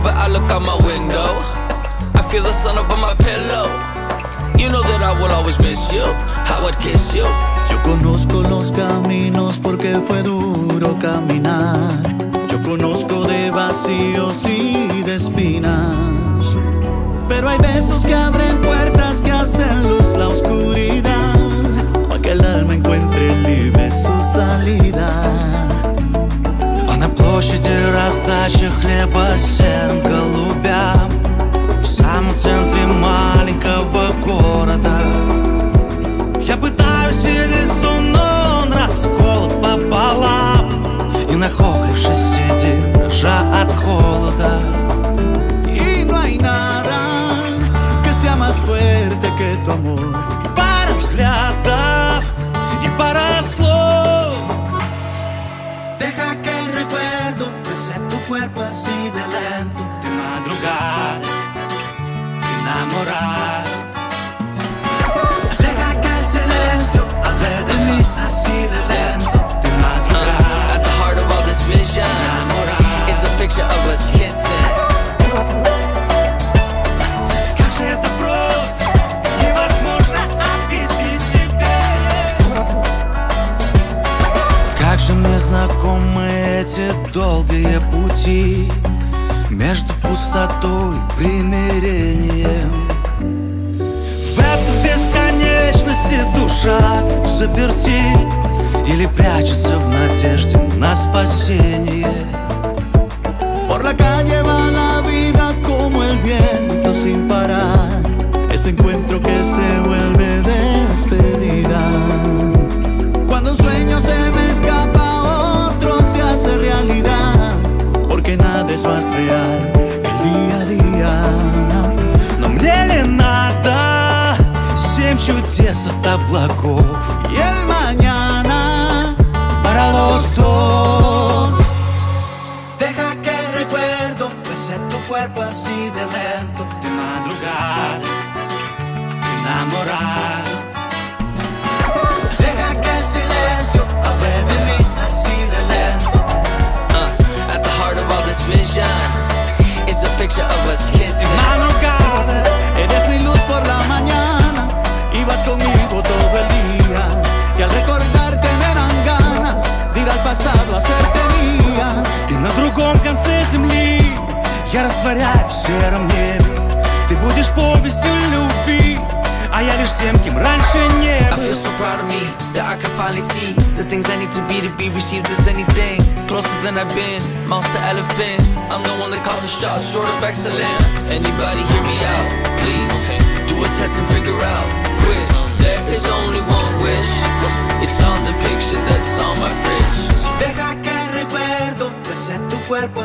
Whenever I look out my window, I feel the sun up on my pillow. You know that I will always miss you, I would kiss you. Yo conozco los caminos porque fue duro caminar. Yo conozco de vacíos y de espinas. Pero hay besos que abren puertas, que hacen luz la oscuridad, para que el alma encuentre libre su salida. А на площади раздача хлеба серым голубям, в самом центре маленького города. Я пытаюсь видеть сон, но он расколот пополам, и нахохлившись сидим, дрожа от холода. Y no hay nada que sea más fuerte que tu amor. И пара взглядов, и пара слов. Deja que el recuerdo pese tu cuerpo así de lento. De madrugada, enamorado. Deja que el silencio hable de mí así de lento. De madrugada, At the heart of all this vision is a picture of us kissing. как же это просто, невозможно объяснить себе. Как же мне знакомы эти долгие пути между пустотой и примирением. В этой бесконечности душа взаперти или прячется в надежде на спасение. Por la calle va la vida como el viento sin parar. Ese encuentro que se vuelve despedida. Cuando un sueño se me escapa, otro se hace realidad. Porque nada es más real que el día a día. Но мне ли надо 7 чудес от облаков Y el mañana para los dos. Deja que el recuerdo pese tu cuerpo así de lento. de madrugada, enamorado. Deja que el silencio hable de mí así de lento. At the heart of all this vision is a picture of us kissing. Madrugada, Eres mi luz por la mañana y vas conmigo todo el día. Y al recordarte me dan ganas de ir al pasado a hacerte mía. и на другом конце земли я растворяюсь в сером небе. Ты будешь повестью любви, а я лишь тем, кем раньше не I feel был. so proud of me that I can finally see the things I need to be received as anything closer than I've been. Mouse to elephant, I'm the one that calls the shots, short of excellence. Anybody hear me out, please? Do a test and figure out which. There is only one wish. It's on the picture that's on my fridge. Deja que el recuerdo pese tu cuerpo